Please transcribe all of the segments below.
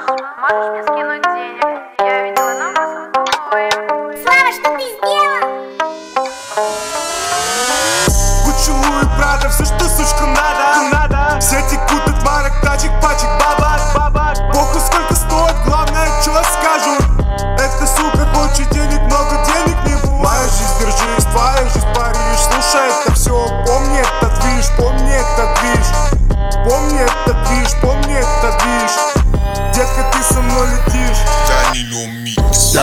Можешь мне скинуть денег? Я видела на вас обои. Слава, что ты сделал? Кучу и Прада, все, что сучка надо. Все текут от марок, тачек, пачек, бабак. Похуй сколько стоит, главное, что скажут. Эта сука хочет денег, много денег не будет. Моя жизнь, держись, твоя жизнь, Париж. Слушай, это все, помни этот движ, помни этот движ. Помни этот движ, помни этот движ. Детка, ты со мной летишь. Danilo Mix.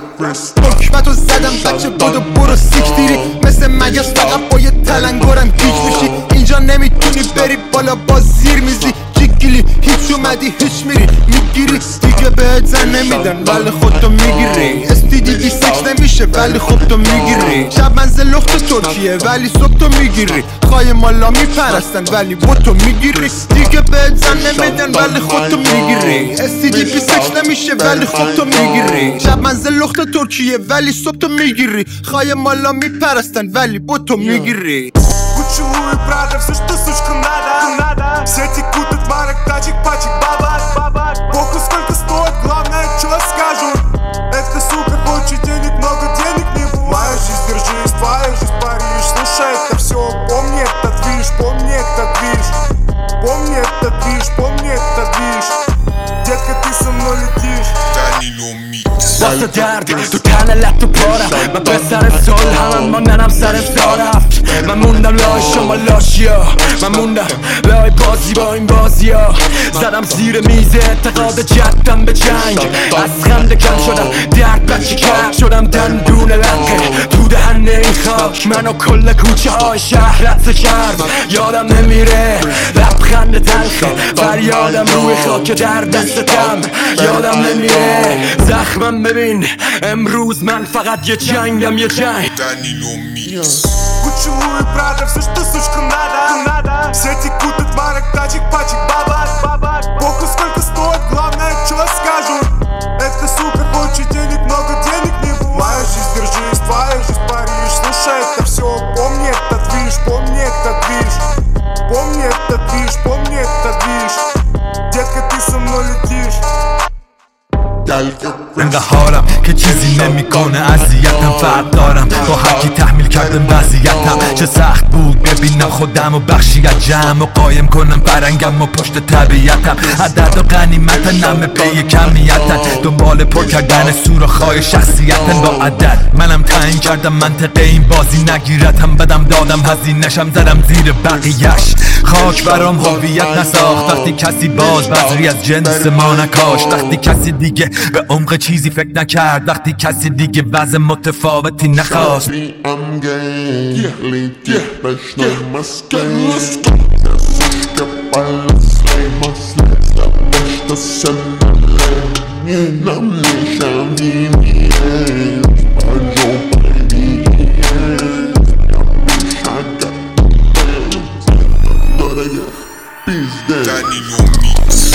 حکمتو زدم بچه بودو برو سیکتیری مثل مگس فقط با یه تلنگرم گیج میشی اینجا نمیتونی بری بالا با زیر میزی جیگیلی هیچ اومدی هیچ میری میگیری دیگه بهت زن نمیدن ولی خودتو میگیری استیدی بی سکس نمیشه ولی خودتو میگیری شب منزل لخت ترکیه ولی صبح تو میگیری خواهی مالا میپرستن ولی بوتو میگیری دیگه بهت زن نمیدن ولی خودتو میگیری استیدی بی سکس نمیشه ولی خودتو میگیری شب منزل لخت ترکیه ولی صبح تو میگیری خواهی مالا میپرستن ولی بوتو میگیری Кучу и Прада, все, что сучка надо. Все текут от марок, тачек, пачек, бабак. Похуй сколько стоит, главное, что скажут. Эта сука хочет денег, много денег не будет. Моя жизнь, держись, твоя жизнь, Париж. Слушай, это все, помни этот движ, помни этот движ. Помни этот движ, помни этот движ. Детка, ты со мной летишь. Danilo Mix. واسه دردی تو تن لب تو پارم من به سر صلح هم ماندنم سر رفت من موندم لای شما لاشیا من موندم لای بازی با این بازیا زدم زیر میز اعتقاد جدم به جنگ از خنده کم شدم درد بچه کرد شدم دندون لقه تو دهن این خاک منو کل کوچه های شهرت کرد یادم نمیره لبخند تلخه فریادم روی خاک در دستم یادم نمیره زخمم ببین امروز من فقط یه جنگم یه جنگ Danilo Mix. Кучу и Прада, все, что сучка надо. Все текут от марок, тачек, пачек, бабак. Похуй сколько стоит, главное, что скажут. Эта сука хочет денег, много денег не будет. Моя жизнь, держись, твоя жизнь, Париж. Слушай, это все, помни этот движ, помни этот движ. Помни этот движ, помни этот движ. Детка, ты со мной летишь. انقدر حالم که چیزی نمیکنه اذیتم فرق دارم با هرکی تحمیل کردم وضعیتم چه سخت بود ببینم خودم و بخشی از جمع و قایم کنم فرنگم و پشت طبیعتم عدد و غنیمتن نمه پی کمیتن دنبال پر کردن سوراخ‌های شخصیتن با عدد منم تعیین کردم منطقه این بازی نگیرتم بدم دادم هزینه‌شم زدم زیر بقیه‌اش خاک برام هویت نساخت وقتی کسی باز بذری از جنس ما نکاشت وقتی کسی دیگه به عمق چیزی فکر نکرد وقتی کسی دیگه وضع متفاوتی نخواست Danilo Mix.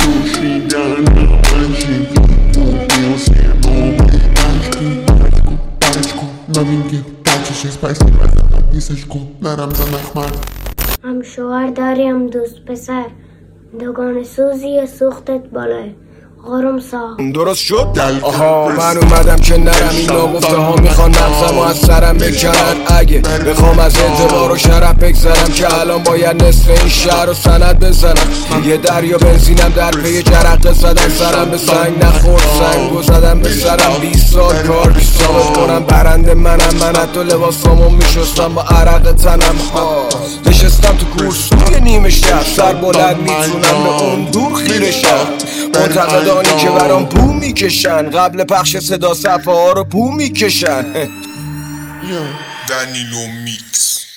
هم شوهر داری هم دوست پسر دوگان سوزی سوختت بالای غرم سا درست شد؟ آها من اومدم که نرم این ناگفته ها میخوان مغزم و از سرم بکنن اگه بخوام از اعتبار و شرف بگذرم که الان باید نصف این شهر رو سند بزنم یه دریا بنزینم در پی جرقه زدن سرم به سنگ نخورد سنگو زدم به سرم 20 سال کار 20 سال کنم برنده منم من حتی لباسامو میشستم با عرق تنم نشستم تو کورسوی نیمه شب سر بلند میتونم به اون دور خیره شم منتقدانی که برام بو میکشن قبل پخش صدا صفحه ها رو بو میکشن Danilo Mix.